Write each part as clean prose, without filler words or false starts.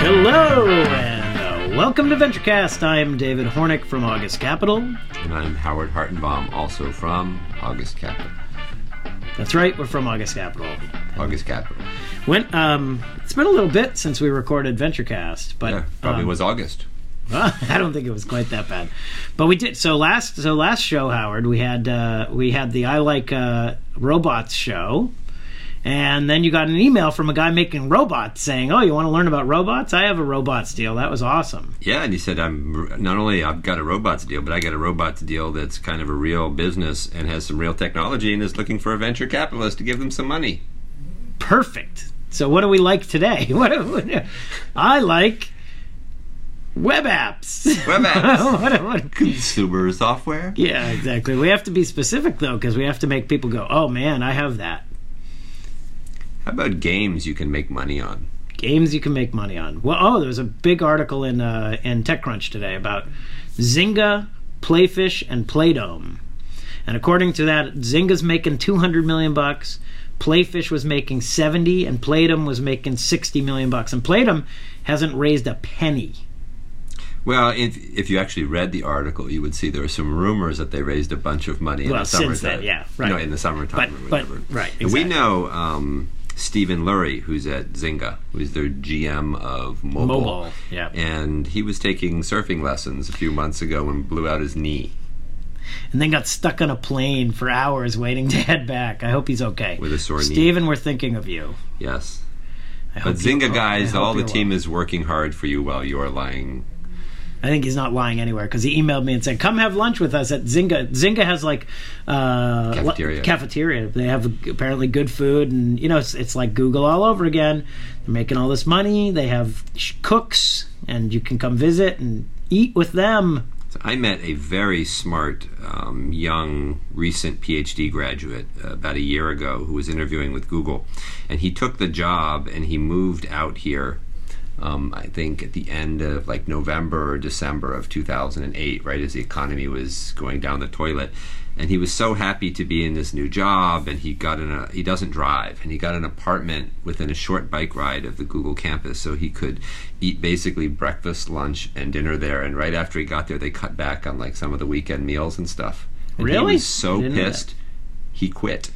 Hello, and welcome to VentureCast. I'm David Hornick from August Capital. And I'm Howard Hartenbaum, also from August Capital. That's right, we're from August Capital. August Capital. It's been a little bit since we recorded VentureCast, but Yeah, probably was August. Well, I don't think it was quite that bad, but we did. So last show, Howard, we had the I Like Robots show. And then you got an email from a guy making robots saying, "Oh, you want to learn about robots? I have a robots deal." That was awesome. Yeah, and he said, I've got a robots deal, but I got a robots deal that's kind of a real business and has some real technology and is looking for a venture capitalist to give them some money." Perfect. So what do we like today? I like web apps. Web apps. what? Consumer software. Yeah, exactly. We have to be specific, though, because we have to make people go, "Oh, man, I have that." How about games you can make money on? Games you can make money on. Well, there was a big article in TechCrunch today about Zynga, Playfish, and Playdome. And according to that, Zynga's making $200 million, Playfish was making 70, and Playdome was making $60 million. And Playdome hasn't raised a penny. Well, if you actually read the article, you would see there were some rumors that they raised a bunch of money in the summertime. Since then, yeah, right. No, in the summertime or whatever. Right, exactly. And we know Stephen Lurie, who's at Zynga, who's their GM of mobile. Yeah. And he was taking surfing lessons a few months ago and blew out his knee. And then got stuck on a plane for hours waiting to head back. I hope he's okay. With a sore knee. Stephen, we're thinking of you. Yes. But Zynga guys, all the team well. is working hard for you while you're lying. I think he's not lying anywhere because he emailed me and said, "Come have lunch with us at Zynga." Zynga has like cafeteria. They have apparently good food, and it's like Google all over again. They're making all this money. They have cooks, and you can come visit and eat with them. So I met a very smart, young, recent PhD graduate about a year ago who was interviewing with Google, and he took the job and he moved out here. I think at the end of like November or December of 2008, right as the economy was going down the toilet, and he was so happy to be in this new job. And he doesn't drive, and he got an apartment within a short bike ride of the Google campus, so he could eat basically breakfast, lunch, and dinner there. And right after he got there, they cut back on like some of the weekend meals and stuff. And really? He was so pissed, he quit.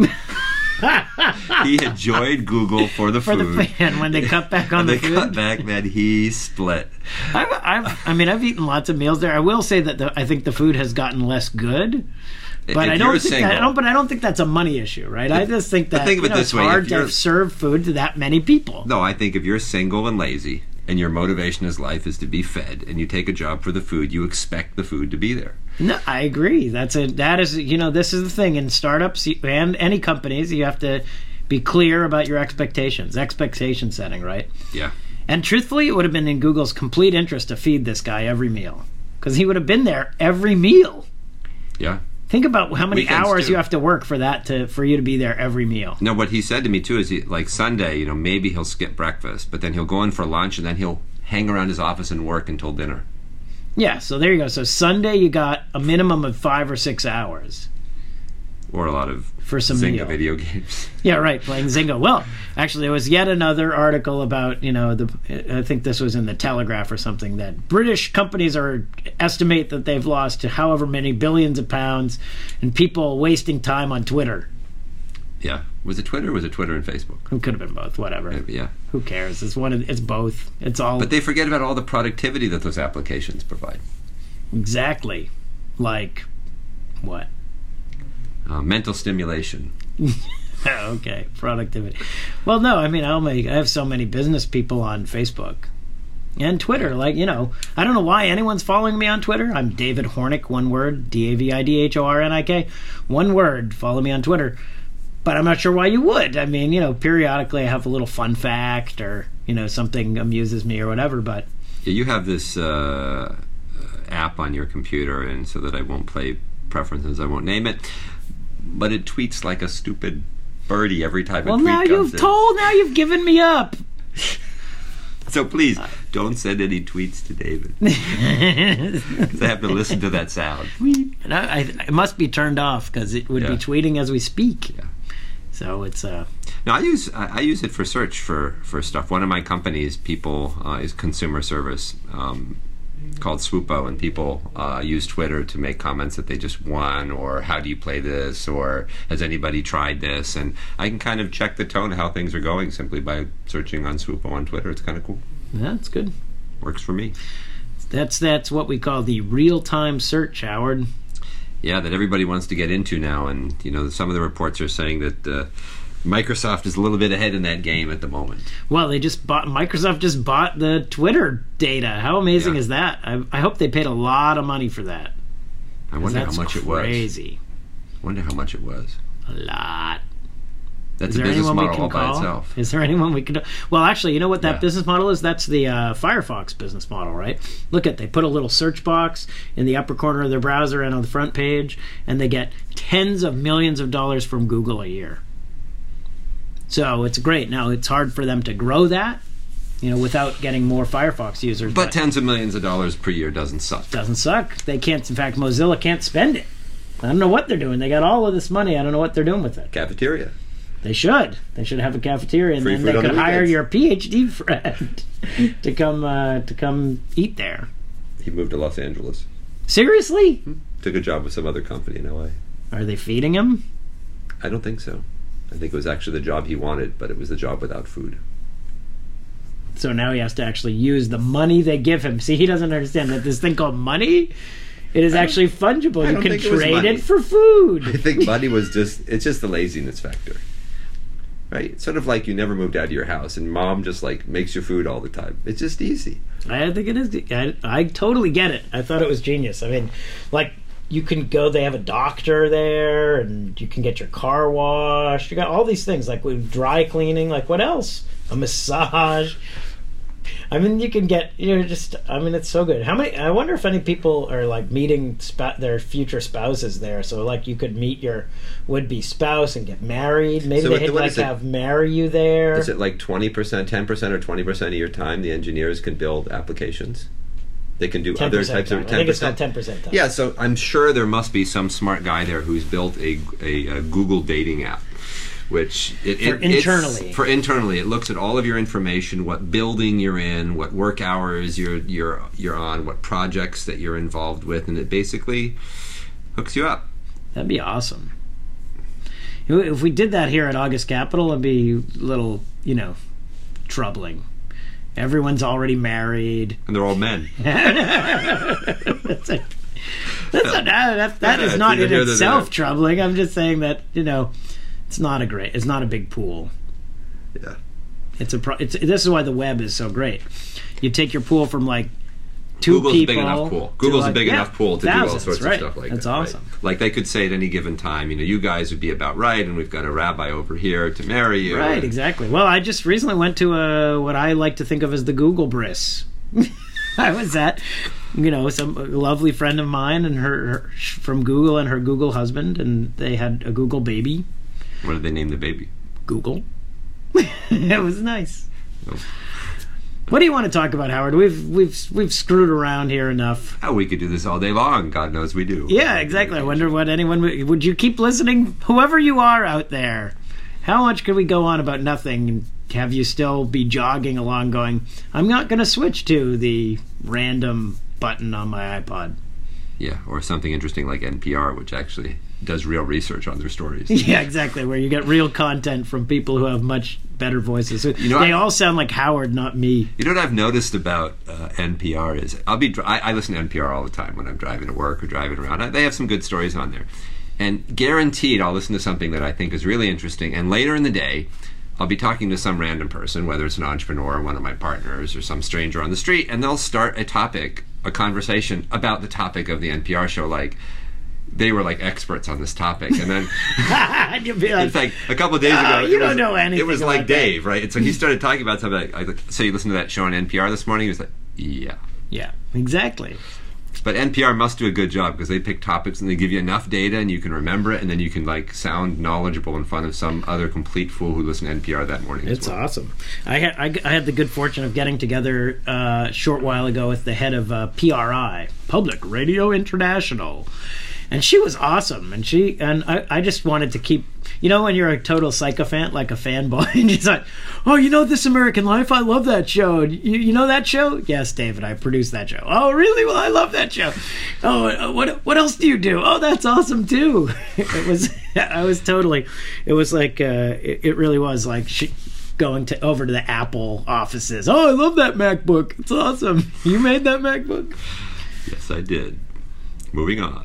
He had joined Google for the food. And when they cut back on the food, cut back, man, he split. I've eaten lots of meals there. I will say that I think the food has gotten less good. But I don't think that's a money issue, right? I just think that it's hard to serve food to that many people. No, I think if you're single and lazy and your motivation in life is to be fed and you take a job for the food, you expect the food to be there. No, I agree. This is the thing in startups and any companies. You have to be clear about your expectations, expectation setting, right? Yeah. And truthfully, it would have been in Google's complete interest to feed this guy every meal because he would have been there every meal. Yeah. Think about how many Weekends hours too. You have to work for you to be there every meal. No, what he said to me too is like Sunday, maybe he'll skip breakfast, but then he'll go in for lunch and then he'll hang around his office and work until dinner. Yeah, so there you go. So Sunday you got a minimum of 5 or 6 hours. Or a lot of for some Zynga video games. Yeah, right, playing Zynga. Well, actually, there was yet another article about, I think this was in the Telegraph or something, that British companies estimate that they've lost however many billions of pounds and people wasting time on Twitter. Yeah. Was it Twitter or was it Twitter and Facebook? It could have been both, whatever. Maybe, yeah. Who cares? It's both. It's all. But they forget about all the productivity that those applications provide. Exactly. Like what? Mental stimulation. Okay, productivity. Well, no, I have so many business people on Facebook and Twitter. I don't know why anyone's following me on Twitter. I'm David Hornick, one word, DavidHornik, one word. Follow me on Twitter. But I'm not sure why you would. Periodically I have a little fun fact or, something amuses me or whatever, but... Yeah, you have this app on your computer, and so that I won't play preferences, I won't name it, but it tweets like a stupid birdie every time a tweet comes in. Now you've given me up. So please, don't send any tweets to David. Because I have to listen to that sound. It must be turned off because it would be tweeting as we speak. Yeah. So it's No, I use it for search for stuff. One of my companies, people is consumer service called Swoopo, and people use Twitter to make comments that they just won, or how do you play this, or has anybody tried this, and I can kind of check the tone of how things are going simply by searching on Swoopo on Twitter. It's kind of cool. Yeah, that's good. Works for me. That's what we call the real-time search, Howard. Yeah, that everybody wants to get into now, and some of the reports are saying that Microsoft is a little bit ahead in that game at the moment. Well, Microsoft just bought the Twitter data. How amazing is that? I hope they paid a lot of money for that. I wonder how much it was. Crazy. Wonder how much it was. A lot. That's a business model all by itself. Is there anyone we can... Well, actually, you know what that business model is? That's the Firefox business model, right? Look they put a little search box in the upper corner of their browser and on the front page, and they get tens of millions of dollars from Google a year. So it's great. Now, it's hard for them to grow that, without getting more Firefox users. But tens of millions of dollars per year doesn't suck. Doesn't suck. They can't. In fact, Mozilla can't spend it. I don't know what they're doing. They got all of this money. I don't know what they're doing with it. Cafeteria. They should. They should have a cafeteria, and then they could hire your PhD friend to come eat there. He moved to Los Angeles. Seriously? Took a job with some other company in LA. Are they feeding him? I don't think so. I think it was actually the job he wanted, but it was the job without food. So now he has to actually use the money they give him. See, he doesn't understand that this thing called money, it is actually fungible. You can trade it for food. I think money was it's just the laziness factor. Right? It's sort of like you never moved out of your house and mom just makes your food all the time. It's just easy. I think it is. I totally get it. I thought it was genius. I mean, you can go, they have a doctor there, and you can get your car washed. You got all these things, with dry cleaning, what else? A massage. I mean, you can get, it's so good. I wonder if any people are, meeting their future spouses there. So, you could meet your would-be spouse and get married. Maybe they'd, marry you there. Is it 20%, 10% or 20% of your time the engineers can build applications? They can do other types of 10%. I think it's called 10% time. Yeah, so I'm sure there must be some smart guy there who's built a Google dating app, which for internally it looks at all of your information, what building you're in, what work hours you're on, what projects that you're involved with, and it basically hooks you up. That'd be awesome. If we did that here at August Capital, it'd be a little, troubling. Everyone's already married. And they're all men. That is not in itself troubling. I'm just saying that, it's not a big pool. Yeah. This is why the web is so great. You take your pool from two Google's people. A big enough pool. Google's a big enough pool to thousands, do all sorts of stuff like That's that. That's awesome. Right? They could say at any given time, you guys would be about right, and we've got a rabbi over here to marry you. Right, exactly. Well, I just recently went to what I like to think of as the Google Bris. I was at, some lovely friend of mine and her from Google and her Google husband, and they had a Google baby. What did they name the baby? Google. It was nice. Oh. What do you want to talk about, Howard? We've screwed around here enough. Oh, we could do this all day long. God knows we do. Yeah, exactly. I wonder what anyone would you keep listening? Whoever you are out there, how much could we go on about nothing and have you still be jogging along, going, "I'm not going to switch to the random button on my iPod." Yeah, or something interesting like NPR, which actually does real research on their stories. Yeah, exactly, where you get real content from people who have much better voices. They all sound like Howard, not me. You know what I've noticed about NPR is I listen to NPR all the time when I'm driving to work or driving around. They have some good stories on there. And guaranteed I'll listen to something that I think is really interesting, and later in the day I'll be talking to some random person, whether it's an entrepreneur or one of my partners or some stranger on the street, and they'll start a conversation about the topic of the NPR show, they were experts on this topic, and then in fact, a couple of days ago, you don't know anything. It was like Dave, right? And so he started talking about something. So you listened to that show on NPR this morning? He was like, yeah, exactly. But NPR must do a good job because they pick topics and they give you enough data and you can remember it, and then you can sound knowledgeable in front of some other complete fool who listened to NPR that morning. It's awesome. I had the good fortune of getting together a short while ago with the head of PRI, Public Radio International. And she was awesome. And I just wanted to keep, when you're a total sycophant, like a fanboy, and she's like, oh, This American Life? I love that show. You know that show? Yes, David, I produced that show. Oh, really? Well, I love that show. Oh, what else do you do? Oh, that's awesome too. It really was like going over to the Apple offices. Oh, I love that MacBook. It's awesome. You made that MacBook? Yes, I did. Moving on.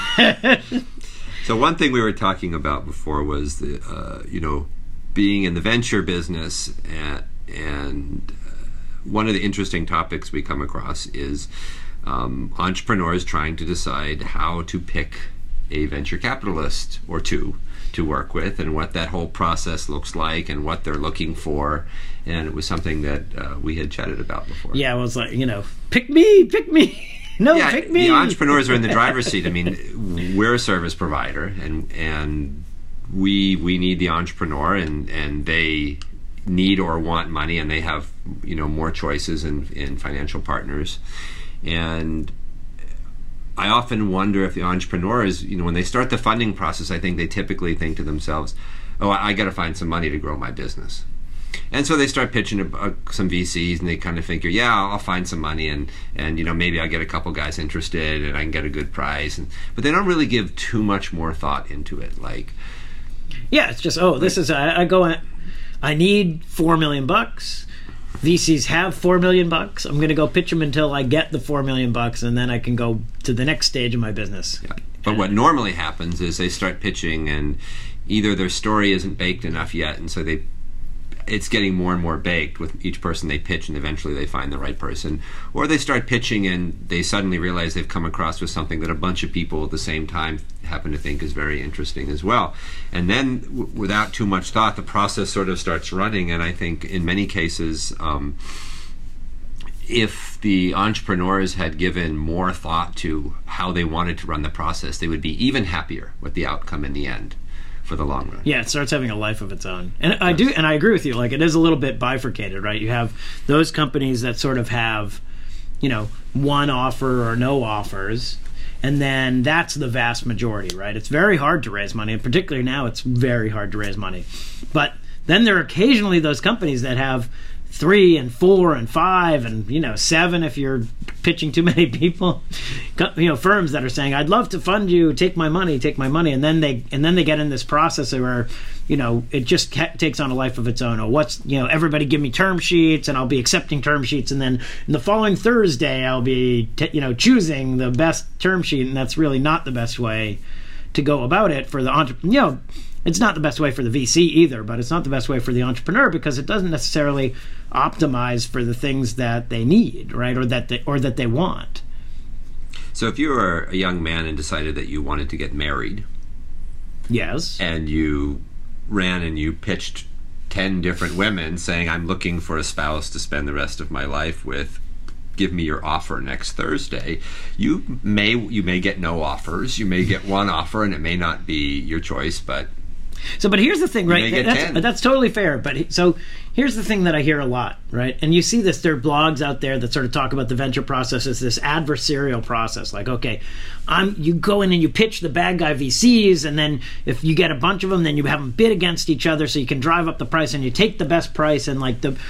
So one thing we were talking about before was the being in the venture business, and one of the interesting topics we come across is entrepreneurs trying to decide how to pick a venture capitalist or two to work with, and what that whole process looks like and what they're looking for. And it was something that we had chatted about before. Yeah, it was like, pick me. No, yeah, pick me. Entrepreneurs are in the driver's seat. I mean, we're a service provider, and we need the entrepreneur, and they need or want money, and they have more choices in financial partners. And I often wonder if the entrepreneurs, when they start the funding process, I think they typically think to themselves, oh, I got to find some money to grow my business. And so they start pitching some VCs, and they kind of figure, yeah, I'll find some money, and maybe I'll get a couple guys interested, and I can get a good price. But they don't really give too much more thought into it. Like, yeah, it's just, I need $4 million. VCs have $4 million. I'm going to go pitch them until I get the $4 million, and then I can go to the next stage of my business. Yeah. But what normally happens is they start pitching, and either their story isn't baked enough yet, and so it's getting more and more baked with each person they pitch, and eventually they find the right person. Or they start pitching and they suddenly realize they've come across with something that a bunch of people at the same time happen to think is very interesting as well. And then without too much thought, the process sort of starts running. And I think in many cases, if the entrepreneurs had given more thought to how they wanted to run the process, they would be even happier with the outcome in the end. For the long run. Yeah, it starts having a life of its own. And I agree with you. Like, it is a little bit bifurcated, right? You have those companies that sort of have, one offer or no offers, and then that's the vast majority, right? It's very hard to raise money, and particularly now it's very hard to raise money. But then there are occasionally those companies that have 3 and 4 and 5 and 7 if you're pitching too many people. Firms that are saying, I'd love to fund you, take my money, and then they get in this process where it just takes on a life of its own. Or everybody give me term sheets, and I'll be accepting term sheets, and then the following Thursday I'll be choosing the best term sheet, and that's really not the best way to go about it for the entrepreneur. It's not the best way for the VC either, but it's not the best way for the entrepreneur, because it doesn't necessarily optimize for the things that they need, right, or that they want. So if you were a young man and decided that you wanted to get married, yes, and you ran and you pitched 10 different women saying, I'm looking for a spouse to spend the rest of my life with, give me your offer next Thursday, you may get no offers, you may get one offer, and it may not be your choice, but here's the thing, right? That's totally fair. But so here's the thing that I hear a lot, right? And you see this, there are blogs out there that sort of talk about the venture process as this adversarial process. Like, okay, you go in and you pitch the bad guy VCs, and then if you get a bunch of them, then you have them bid against each other so you can drive up the price, and you take the best price. And like the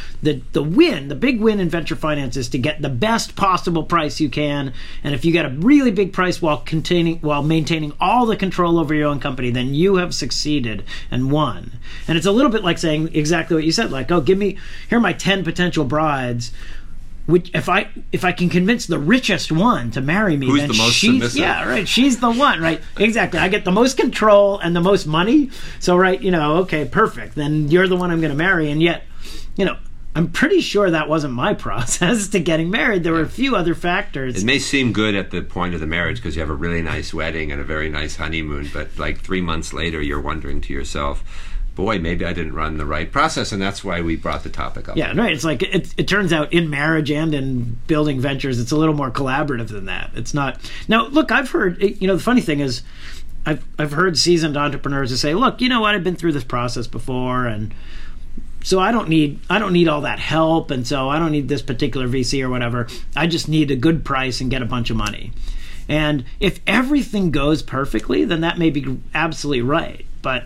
big win in venture finance is to get the best possible price you can. And if you get a really big price while maintaining all the control over your own company, then you have succeeded and won. And it's a little bit like saying exactly what you said, like, oh, here are my 10 potential brides, which if I can convince the richest one to marry me, who's then the most submissive? Yeah, right, she's the one, right? Exactly. I get the most control and the most money. So, right, okay, perfect. Then you're the one I'm going to marry. And yet, I'm pretty sure that wasn't my process to getting married. There were a few other factors. It may seem good at the point of the marriage because you have a really nice wedding and a very nice honeymoon, but like 3 months later, you're wondering to yourself, boy, maybe I didn't run the right process, and that's why we brought the topic up. Yeah, right. It's like it turns out in marriage and in building ventures, it's a little more collaborative than that. It's not. Now, look, I've heard. The funny thing is, I've heard seasoned entrepreneurs who say, look, you know what? I've been through this process before, and so I don't need all that help, and so I don't need this particular VC or whatever. I just need a good price and get a bunch of money. And if everything goes perfectly, then that may be absolutely right. But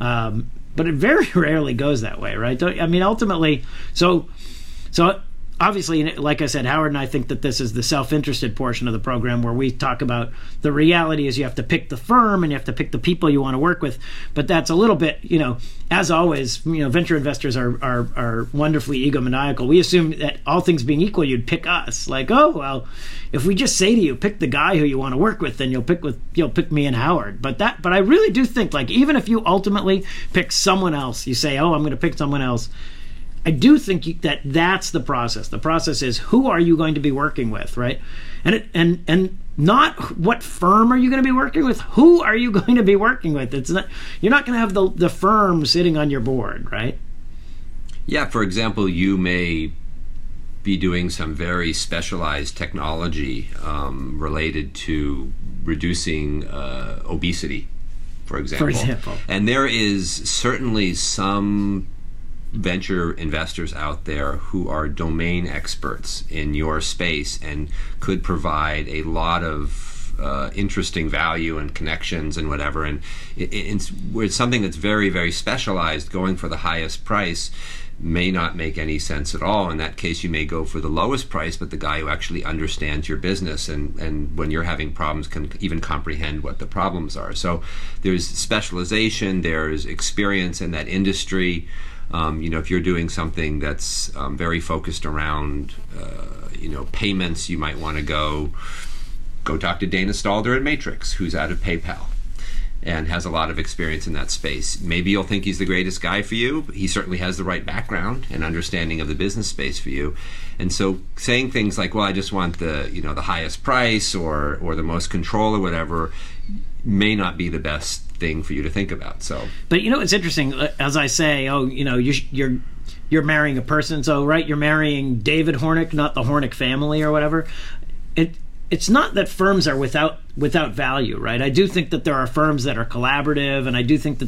it very rarely goes that way, right? I mean, ultimately, so obviously, like I said, Howard and I think that this is the self-interested portion of the program where we talk about the reality is you have to pick the firm and you have to pick the people you want to work with. But that's a little bit, as always, venture investors are wonderfully egomaniacal. We assume that all things being equal, you'd pick us. Like, oh, well, if we just say to you, pick the guy who you want to work with, then you'll pick me and Howard. But I really do think, like, even if you ultimately pick someone else, you say, oh, I'm going to pick someone else, I do think that's the process. The process is, who are you going to be working with, right? And not what firm are you going to be working with. Who are you going to be working with? You're not going to have the firm sitting on your board, right? Yeah. For example, you may be doing some very specialized technology related to reducing obesity, for example. And there is certainly some venture investors out there who are domain experts in your space and could provide a lot of interesting value and connections and whatever. And it's something that's very, very specialized. Going for the highest price may not make any sense at all. In that case, you may go for the lowest price, but the guy who actually understands your business and when you're having problems can even comprehend what the problems are. So there's specialization, there's experience in that industry. If you're doing something that's very focused around, payments, you might want to go talk to Dana Stalder at Matrix, who's out of PayPal and has a lot of experience in that space. Maybe you'll think he's the greatest guy for you, but he certainly has the right background and understanding of the business space for you. And so saying things like, well, I just want the highest price or the most control or whatever may not be the best thing for you to think about. But it's interesting, as I say, you're marrying a person, so right, you're marrying David Hornik, not the Hornik family or whatever. It's not that firms are without value, right? I do think that there are firms that are collaborative, and I do think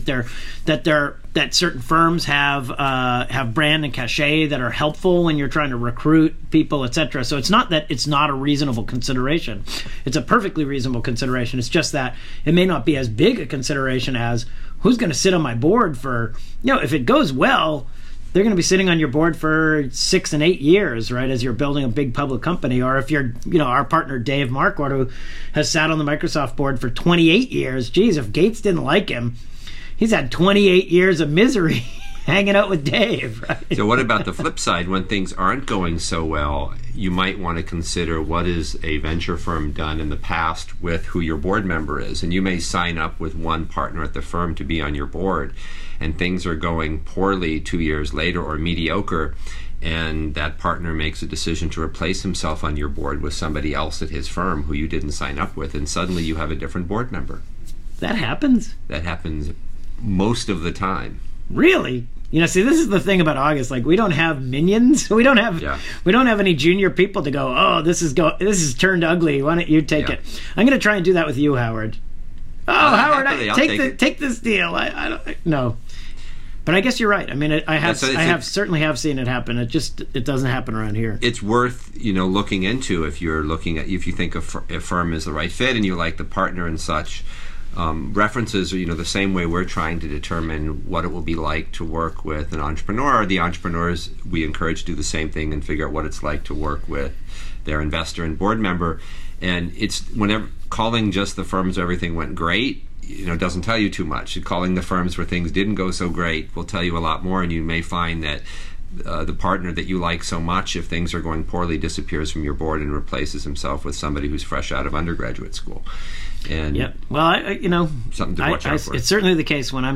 that certain firms have brand and cachet that are helpful when you're trying to recruit people, etc. So it's not that it's not a reasonable consideration. It's a perfectly reasonable consideration. It's just that it may not be as big a consideration as who's going to sit on my board for, if it goes well, they're going to be sitting on your board for 6 and 8 years, right, as you're building a big public company. Or if you're, our partner Dave Marquardt, who has sat on the Microsoft board for 28 years. Geez, if Gates didn't like him, he's had 28 years of misery hanging out with Dave, right? So what about the flip side? When things aren't going so well, you might want to consider what has a venture firm done in the past with who your board member is. And you may sign up with one partner at the firm to be on your board, and things are going poorly 2 years later or mediocre, and that partner makes a decision to replace himself on your board with somebody else at his firm who you didn't sign up with, and suddenly you have a different board member. That happens? That happens most of the time. Really? See, this is the thing about August. Like, we don't have minions. We don't have any junior people to go, oh, this is turned ugly. Why don't you take it? I'm going to try and do that with you, Howard. Oh, Howard, take this deal. I don't know. But I guess you're right. I mean, I certainly have seen it happen. It doesn't happen around here. It's worth looking into if you think a firm is the right fit and you like the partner and such. References are the same way we're trying to determine what it will be like to work with an entrepreneur. The entrepreneurs we encourage to do the same thing and figure out what it's like to work with their investor and board member. And it's whenever calling just the firms where everything went great, doesn't tell you too much. Calling the firms where things didn't go so great will tell you a lot more, and you may find that the partner that you like so much, if things are going poorly, disappears from your board and replaces himself with somebody who's fresh out of undergraduate school. And well, something to watch out for. It's certainly the case when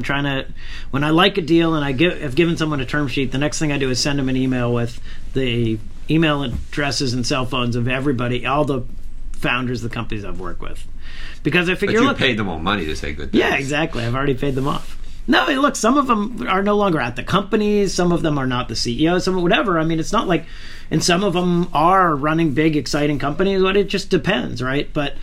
I like a deal and have given someone a term sheet. The next thing I do is send them an email with the email addresses and cell phones of everybody, all the founders of the companies I've worked with, because I figure, but you paid them all money to say good things. Yeah, exactly. I've already paid them off. No, look, some of them are no longer at the companies. Some of them are not the CEO. Some whatever. I mean, it's not like, and some of them are running big, exciting companies. But it just depends, right? But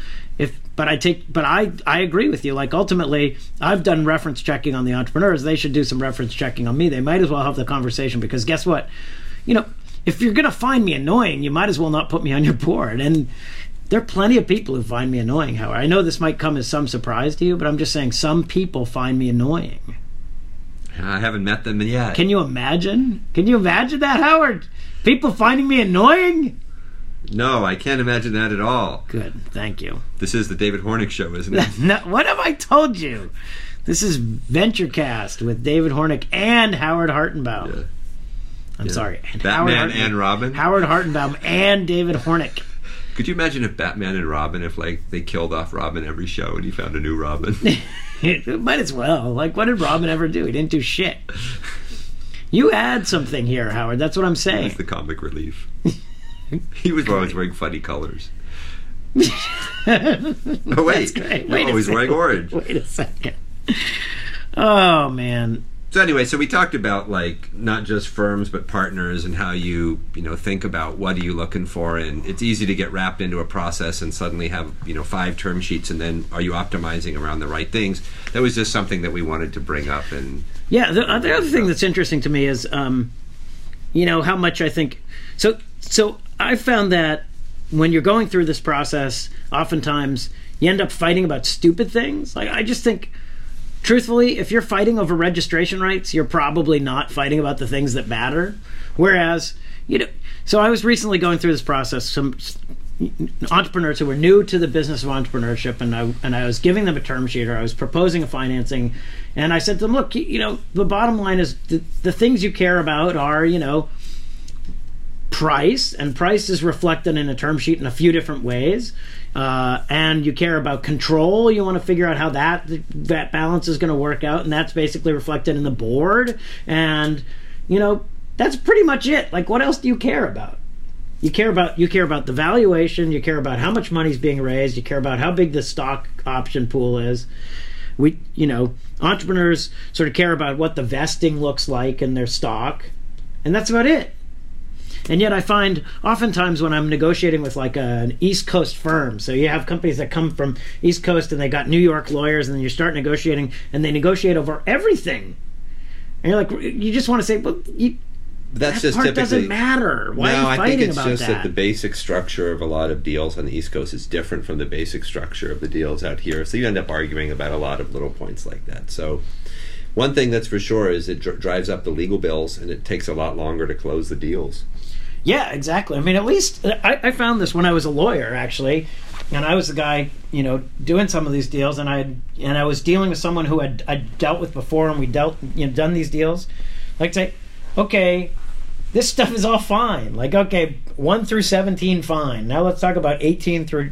I agree with you. Like, ultimately, I've done reference checking on the entrepreneurs. They should do some reference checking on me. They might as well have the conversation, because guess what? If you're going to find me annoying, you might as well not put me on your board. And There are plenty of people who find me annoying, Howard. I know this might come as some surprise to you, but I'm just saying some people find me annoying. I haven't met them yet. Can you imagine? Can you imagine that, Howard? People finding me annoying? No, I can't imagine that at all. Good, thank you. This is the David Hornick Show, isn't it? No, what have I told you? This is VentureCast with David Hornick and Howard Hartenbaum. Yeah. I'm sorry. And Batman and Robin? Howard Hartenbaum and David Hornick. Could you imagine if Batman and Robin, if like they killed off Robin every show and he found a new Robin? Might as well. Like, what did Robin ever do? He didn't do shit. You add something here, Howard. That's what I'm saying. He's the comic relief. He was always wearing funny colors. Oh, wait. No, he's wearing orange. Wait a second. Oh, man. So anyway, so we talked about like not just firms but partners and how you think about what are you looking for, and it's easy to get wrapped into a process and suddenly have 5 term sheets, and then are you optimizing around the right things? That was just something that we wanted to bring up. And yeah, the other thing that's interesting to me is how much I think so I found that when you're going through this process, oftentimes you end up fighting about stupid things. Like, I just think, truthfully, if you're fighting over registration rights, you're probably not fighting about the things that matter. Whereas, so I was recently going through this process, some entrepreneurs who were new to the business of entrepreneurship, and I was giving them a term sheet, or I was proposing a financing, and I said to them, look, the bottom line is the things you care about are, price, and price is reflected in a term sheet in a few different ways. And you care about control. You want to figure out how that balance is going to work out, and that's basically reflected in the board. And that's pretty much it. Like, what else do you care about? You care about the valuation. You care about how much money is being raised. You care about how big the stock option pool is. Entrepreneurs sort of care about what the vesting looks like in their stock, and that's about it. And yet I find oftentimes when I'm negotiating with like an East Coast firm, so you have companies that come from East Coast and they got New York lawyers, and then you start negotiating and they negotiate over everything. And you're like, you just want to say, well, that's that just part typically doesn't matter. Why are you fighting I think it's about just that? that the basic structure of a lot of deals on the East Coast is different from the basic structure of the deals out here. So you end up arguing about a lot of little points like that. So one thing that's for sure is it drives up the legal bills, and it takes a lot longer to close the deals. Yeah, exactly. I mean, at least I found this when I was a lawyer, actually, and I was the guy, doing some of these deals, and I was dealing with someone who I dealt with before, and we done these deals. Like, say, okay, this stuff is all fine. Like, okay, 1 through 17, fine. Now let's talk about 18 through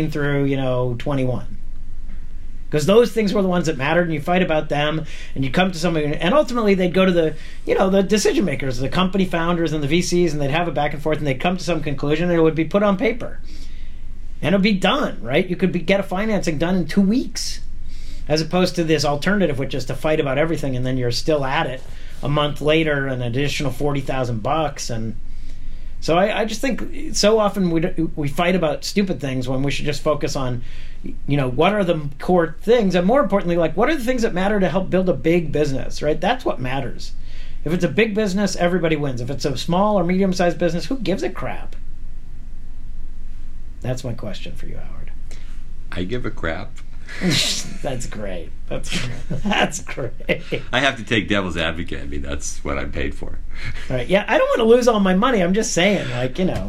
21. Because those things were the ones that mattered, and you fight about them, and you come to somebody, and ultimately they'd go to the decision makers, the company founders and the VCs, and they'd have a back and forth, and they'd come to some conclusion, and it would be put on paper. And it would be done, right? You could get a financing done in 2 weeks, as opposed to this alternative, which is to fight about everything, and then you're still at it a month later, an additional $40,000, and so I just think so often we fight about stupid things when we should just focus on, what are the core things, and more importantly, like, what are the things that matter to help build a big business, right? That's what matters. If it's a big business, everybody wins. If it's a small or medium-sized business, who gives a crap? That's my question for you, Howard. I give a crap. That's great. That's great. I have to take devil's advocate. I mean, that's what I'm paid for. All right. Yeah, I don't want to lose all my money. I'm just saying, like, Yeah.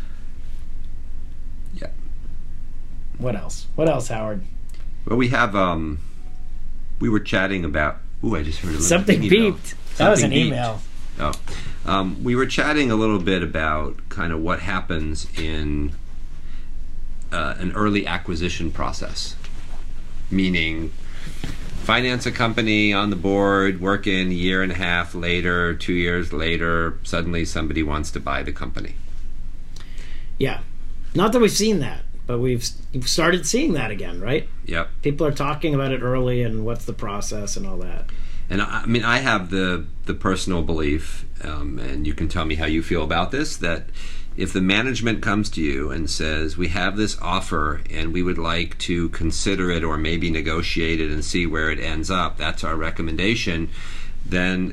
What else? What else, Howard? Well, we have, we were chatting about, I just heard a little something email. beeped. That was an email. Oh. We were chatting a little bit about kind of what happens in an early acquisition process. Meaning, finance a company on the board, work in a year and a half later, 2 years later, suddenly somebody wants to buy the company. Yeah. Not that we've seen that, but we've started seeing that again, right? Yep. People are talking about it early and what's the process and all that. And I mean, I have the personal belief, and you can tell me how you feel about this, that if the management comes to you and says, we have this offer and we would like to consider it or maybe negotiate it and see where it ends up, that's our recommendation, then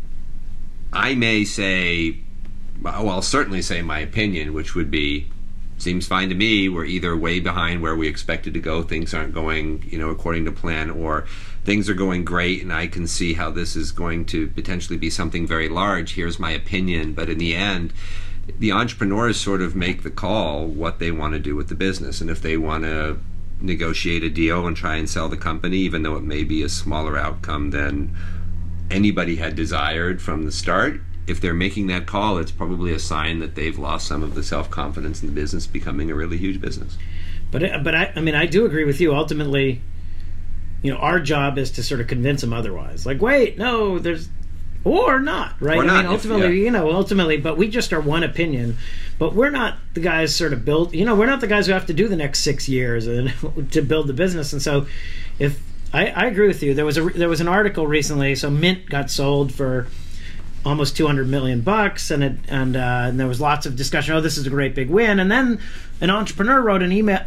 I may say, well, I'll certainly say my opinion, which would be, seems fine to me. We're either way behind where we expected to go, things aren't going, according to plan, or things are going great, and I can see how this is going to potentially be something very large. Here's my opinion. But in the end, the entrepreneurs sort of make the call what they want to do with the business. And if they want to negotiate a deal and try and sell the company, even though it may be a smaller outcome than anybody had desired from the start, if they're making that call, it's probably a sign that they've lost some of the self-confidence in the business becoming a really huge business. But I do agree with you. Ultimately, our job is to sort of convince them otherwise. Like, wait, no, or not, right? Or not, ultimately, but we just are one opinion. But we're not the guys sort of we're not the guys who have to do the next 6 years to build the business. And so, if I agree with you, there was an article recently. So Mint got sold for almost $200 million, and there was lots of discussion. Oh, this is a great big win. And then an entrepreneur wrote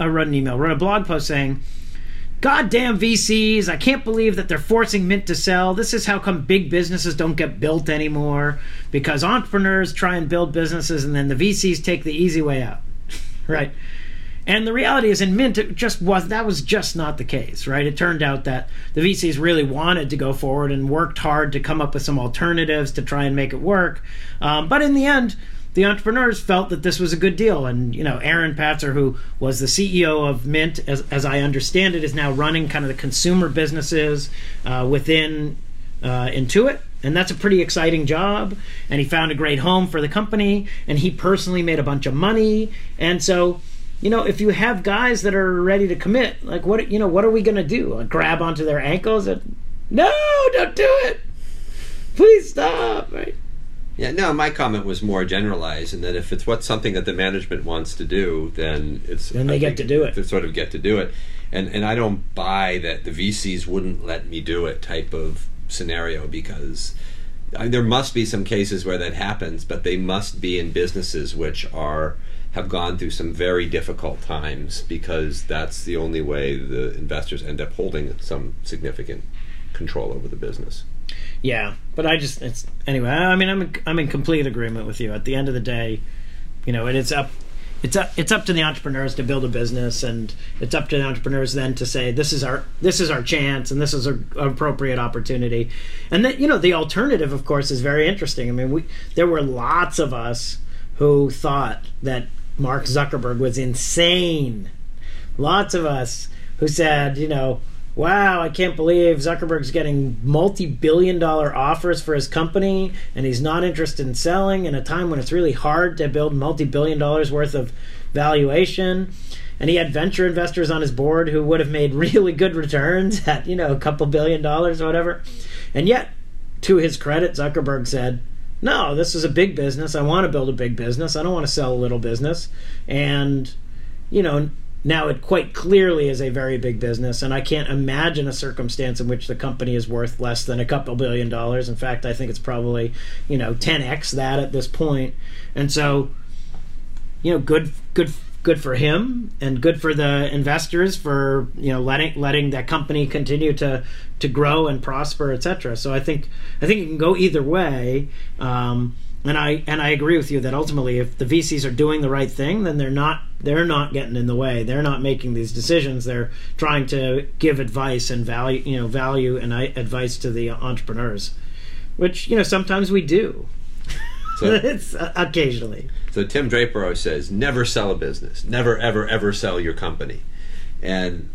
a blog post saying, "Goddamn VCs! I can't believe that they're forcing Mint to sell. This is how come big businesses don't get built anymore, because entrepreneurs try and build businesses, and then the VCs take the easy way out." Right? And the reality is, in Mint, that was just not the case, right? It turned out that the VCs really wanted to go forward and worked hard to come up with some alternatives to try and make it work. But in the end, the entrepreneurs felt that this was a good deal. And, Aaron Patzer, who was the CEO of Mint, as I understand it, is now running kind of the consumer businesses within Intuit. And that's a pretty exciting job. And he found a great home for the company. And he personally made a bunch of money. And so, if you have guys that are ready to commit, like what are we going to do? Like grab onto their ankles and, no, don't do it. Please stop. Right? Yeah, no, my comment was more generalized in that if it's something that the management wants to do, then they get to do it. They sort of get to do it. And I don't buy that the VCs wouldn't let me do it type of scenario, because there must be some cases where that happens, but they must be in businesses which have gone through some very difficult times, because that's the only way the investors end up holding some significant control over the business. Yeah, but anyway. I mean, I'm in complete agreement with you. At the end of the day, it's up to the entrepreneurs to build a business, and it's up to the entrepreneurs then to say this is our chance, and this is an appropriate opportunity. And then the alternative, of course, is very interesting. I mean, there were lots of us who thought that Mark Zuckerberg was insane. Lots of us who said, wow, I can't believe Zuckerberg's getting multi-billion-dollar offers for his company, and he's not interested in selling in a time when it's really hard to build multi-billion dollars worth of valuation. And he had venture investors on his board who would have made really good returns at, a couple $1 billion or whatever. And yet, to his credit, Zuckerberg said, no, this is a big business. I want to build a big business. I don't want to sell a little business. And, now it quite clearly is a very big business, and I can't imagine a circumstance in which the company is worth less than a couple $1 billion. In fact, I think it's probably 10x that at this point. And so, good for him, and good for the investors for letting that company continue to grow and prosper, etc. So I think it can go either way. And I agree with you that ultimately, if the VCs are doing the right thing, then they're not getting in the way. They're not making these decisions. They're trying to give advice and value and advice to the entrepreneurs, which sometimes we do. So, it's occasionally. So Tim Draper says, never sell a business. Never, ever, ever sell your company. And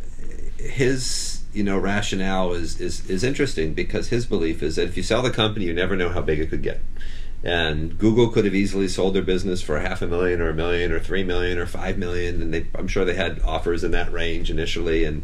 his rationale is interesting, because his belief is that if you sell the company, you never know how big it could get. And Google could have easily sold their business for $500,000 or $1 million or $3 million or $5 million, and I'm sure they had offers in that range initially. And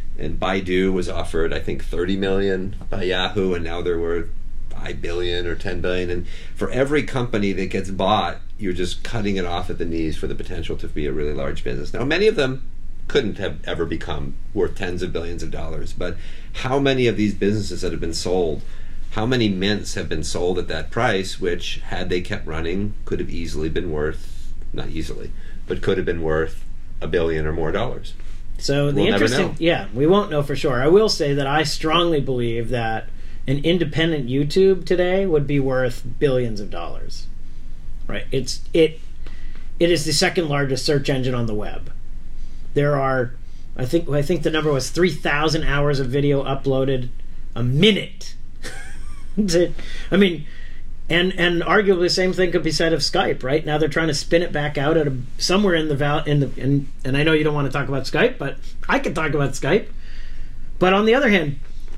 Baidu was offered, I think, $30 million by Yahoo, and now they're worth $5 billion or $10 billion. And for every company that gets bought, you're just cutting it off at the knees for the potential to be a really large business. Now, many of them couldn't have ever become worth tens of billions of dollars, but how many of these businesses that have been sold? How many mints have been sold at that price, which, had they kept running, could have easily been worth, not easily, but could have been worth $1 billion or more dollars? So the interesting, we won't know for sure. I will say that I strongly believe that an independent YouTube today would be worth billions of dollars. Right? It it is the second largest search engine on the web. There are, I think the number was 3,000 hours of video uploaded a minute. I mean, and arguably the same thing could be said of Skype. Right now, they're trying to spin it back out at somewhere in the and I know you don't want to talk about Skype, but I could talk about Skype. But on the other hand,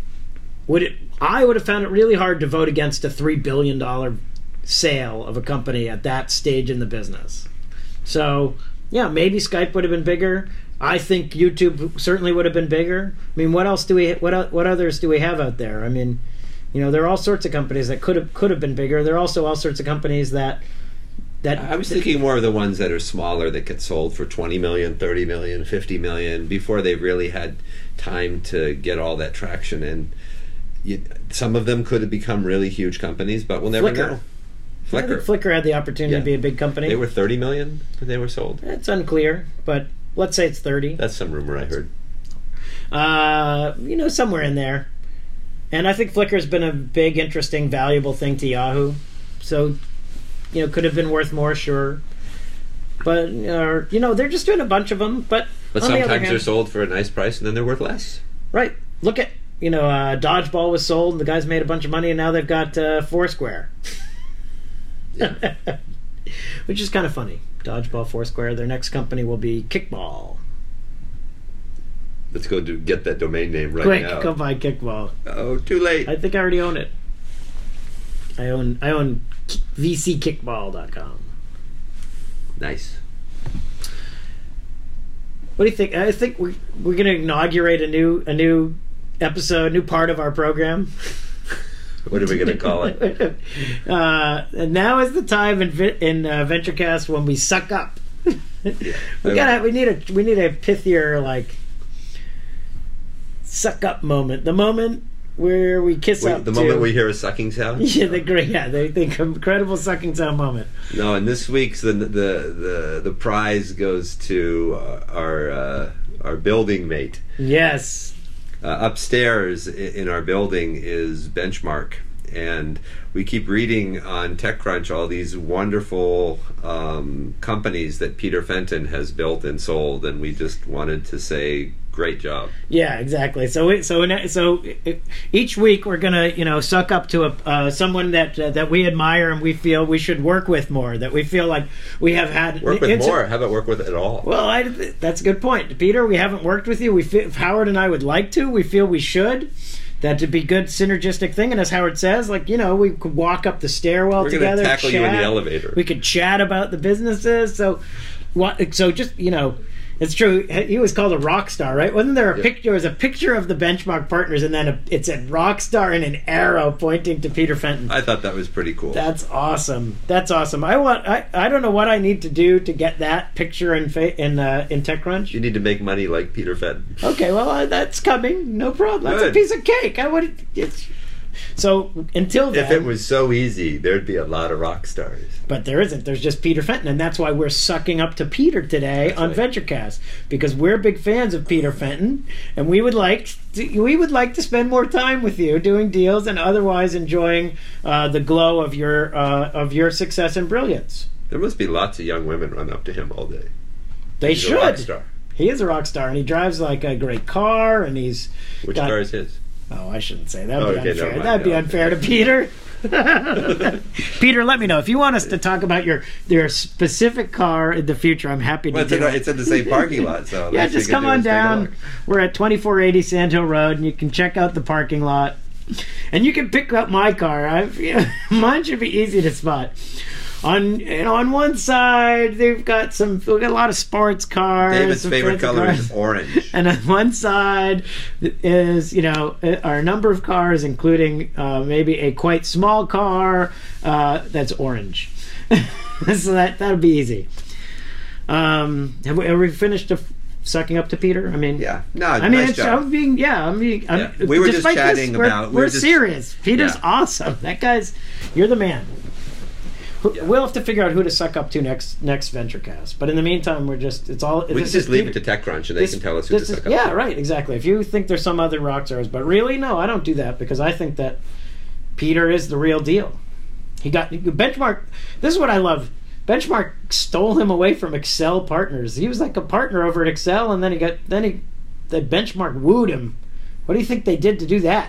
I would have found it really hard to vote against a $3 billion sale of a company at that stage in the business. So, yeah, maybe Skype would have been bigger. I think YouTube certainly would have been bigger. I mean, what others do we have out there? I mean, there are all sorts of companies that could have been bigger. There are also all sorts of companies that I was thinking more of the ones that are smaller that get sold for 20 million, 30 million, 50 million before they've really had time to get all that traction. And some of them could have become really huge companies, but we'll never know. I think Flickr had the opportunity to be a big company. They were 30 million when they were sold. It's unclear, but let's say it's 30. That's some rumor I heard. Somewhere in there. And I think Flickr's been a big, interesting, valuable thing to Yahoo. So, could have been worth more, sure. But, they're just doing a bunch of them. But sometimes they're sold for a nice price and then they're worth less. Right. Look at, Dodgeball was sold and the guys made a bunch of money and now they've got Foursquare. Yeah. Which is kind of funny. Dodgeball, Foursquare. Their next company will be Kickball. Let's go get that domain name right now. Quick, go buy Kickball. Oh, too late. I think I already own it. I own vckickball.com. Nice. What do you think? I think we're going to inaugurate a new episode, new part of our program. What are we going to call it? And now is the time in VentureCast when we suck up. Yeah. We need a pithier suck up moment. The moment where we kiss up. The moment we hear a sucking sound. Yeah, the incredible sucking sound moment. No, and this week's the prize goes to our building mate. Yes. Upstairs in our building is Benchmark, and we keep reading on TechCrunch all these wonderful companies that Peter Fenton has built and sold, and we just wanted to say great job. Yeah, exactly. So each week we're gonna suck up to someone that we admire and we feel we should work with more. That we feel like we have had work with more. Haven't worked with at all. Well, that's a good point, Peter. We haven't worked with you. Howard and I would like to. We feel we should. That'd be good synergistic thing. And as Howard says, we could walk up the stairwell together. We're going to tackle you in the elevator. We could chat about the businesses. So just it's true. He was called a rock star, right? Wasn't there a picture? There was a picture of the Benchmark partners, and then it said rock star and an arrow pointing to Peter Fenton. I thought that was pretty cool. That's awesome. I don't know what I need to do to get that picture in TechCrunch. You need to make money like Peter Fenton. Okay, well that's coming. No problem. That's a piece of cake. So until then, if it was so easy, there'd be a lot of rock stars. But there isn't. There's just Peter Fenton, and that's why we're sucking up to Peter today on VentureCast, because we're big fans of Peter Fenton, and we would like to spend more time with you doing deals and otherwise enjoying the glow of your success and brilliance. There must be lots of young women run up to him all day. They should. A rock star. He is a rock star, and he drives like a great car, and Which car is his? Oh, I shouldn't say that. Would be unfair. That'd be unfair to Peter. Peter, let me know if you want us to talk about your specific car in the future. I'm happy to do it. It's in the same parking lot, so yeah, just come on down. We're at 2480 Sand Hill Road, and you can check out the parking lot, and you can pick up my car. Mine should be easy to spot. On one side, we've got a lot of sports cars. David's favorite color is orange. And on one side is, our number of cars, including maybe a quite small car that's orange. So that'll be easy. Have we finished sucking up to Peter? I mean, yeah. No, nice job. We were just chatting about. We're serious. Peter's awesome. That guy's. You're the man. We'll have to figure out who to suck up to next VentureCast. But in the meantime, we can just leave it to TechCrunch and they can tell us who to suck up to. Yeah, right, exactly. If you think there's some other rock stars, but really, no, I don't do that because I think that Peter is the real deal. He got Benchmark. This is what I love. Benchmark stole him away from Excel Partners. He was like a partner over at Excel, and then the Benchmark wooed him. What do you think they did to do that?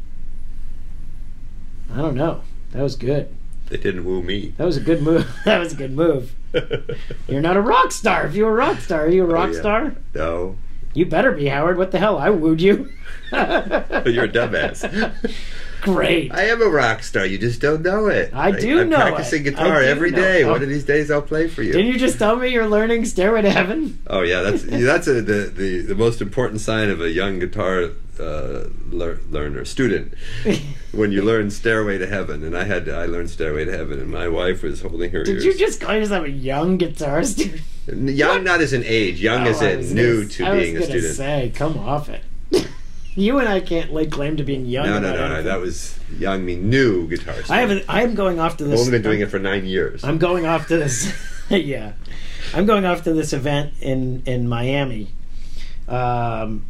I don't know. That was good. They didn't woo me. That was a good move. That was a good move. You're not a rock star. If you were a rock star, are you a rock star? No. You better be, Howard. What the hell? I wooed you. You're a dumbass. Great. I am a rock star. You just don't know it. I'm practicing guitar every day. Oh. One of these days I'll play for you. Didn't you just tell me you're learning Stairway to Heaven? Oh yeah, that's the most important sign of a young guitar learner student. When you learn Stairway to Heaven, and I learned Stairway to Heaven, and my wife was holding her ears. Did you just call yourself a young guitar student? Young, not as an age. Young as in new to being a student. I was going to say, come off it. You and I can't lay claim to being young. No. That was young, mean new guitar student. I'm going off to this. I've only been doing it for 9 years. I'm going off to this. Yeah, I'm going off to this event in Miami, and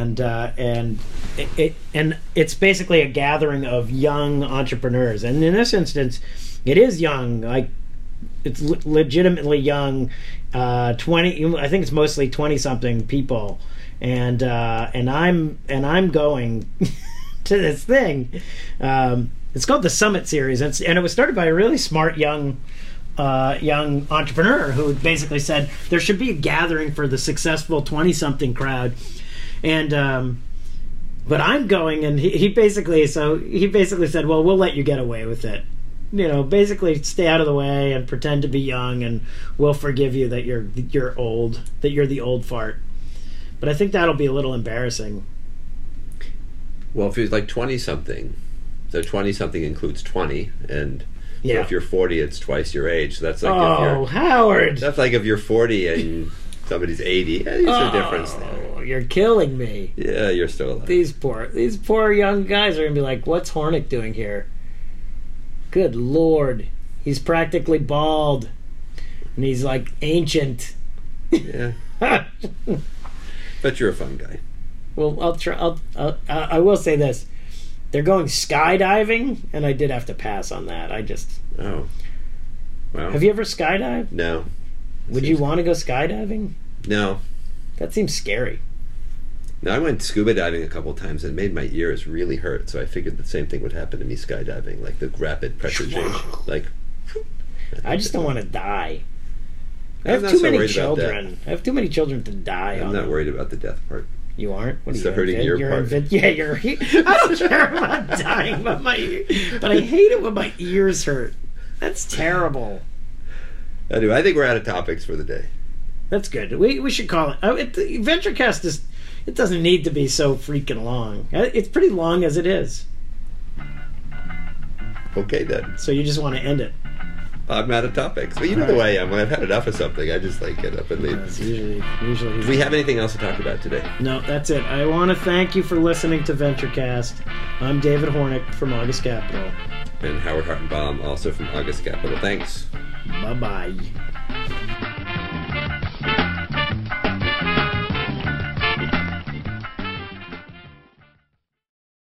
it's basically a gathering of young entrepreneurs, and in this instance, it is young. Like, it's legitimately young. 20. I think it's mostly 20-something people. And I'm going to this thing. It's called the Summit Series, and it was started by a really smart young entrepreneur who basically said there should be a gathering for the successful 20-something crowd. And but I'm going, and he basically said, well, we'll let you get away with it. Basically stay out of the way and pretend to be young, and we'll forgive you that you're old, that you're the old fart. But I think that'll be a little embarrassing. Well, if it's like 20-something, so 20-something includes 20, and yeah. So if you're 40, it's twice your age. So that's like Howard! That's like if you're 40 and somebody's 80. Yeah, there's a difference there. You're killing me. Yeah, you're still alive. These poor young guys are gonna be like, "What's Hornick doing here?" Good Lord, he's practically bald, and he's like ancient. Yeah. But you're a fun guy. Well, I'll try. I will say this: they're going skydiving, and I did have to pass on that. Oh, well. Have you ever skydived? No. Would you want to go skydiving? No. That seems scary. No, I went scuba diving a couple times and made my ears really hurt. So I figured the same thing would happen to me skydiving, like the rapid pressure change. Like, I just don't want to die. I I'm have not too so many worried about children. I have too many children to die I'm on. not worried about the death part. You aren't? What It's are the you, hurting ear part. Yeah, I don't care about dying, but I hate it when my ears hurt. That's terrible. Anyway, I think we're out of topics for the day. That's good. We should call it. VentureCast is. It doesn't need to be so freaking long. It's pretty long as it is. Okay then. So you just want to end it. I'm out of topics. But you know the way I am. When I've had enough of something, I just get up and leave. It's usually. Do we have anything else to talk about today? No, that's it. I want to thank you for listening to VentureCast. I'm David Hornick from August Capital. And Howard Hartenbaum, also from August Capital. Thanks. Bye-bye.